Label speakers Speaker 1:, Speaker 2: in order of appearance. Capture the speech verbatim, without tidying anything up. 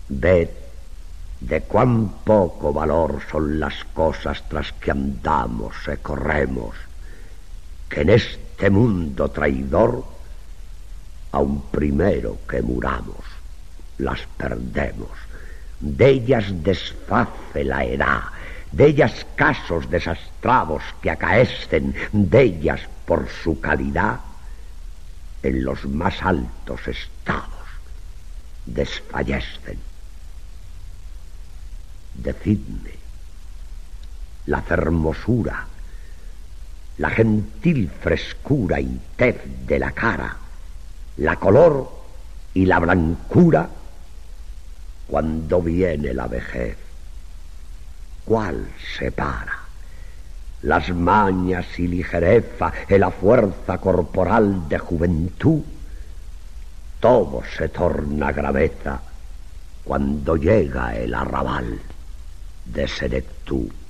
Speaker 1: Ved de cuán poco valor son las cosas tras que andamos y corremos, que en este mundo traidor, aun primero que muramos, las perdemos. De ellas desface la edad, de ellas casos desastrados que acaecen, de ellas por su calidad en los más altos estados desfallecen. Decidme, la fermosura, la gentil frescura y tez de la cara, la color y la blancura, cuando viene la vejez, ¿cuál separa? Las mañas y ligereza y la fuerza corporal de juventud, todo se torna graveza cuando llega el arrabal de senectud.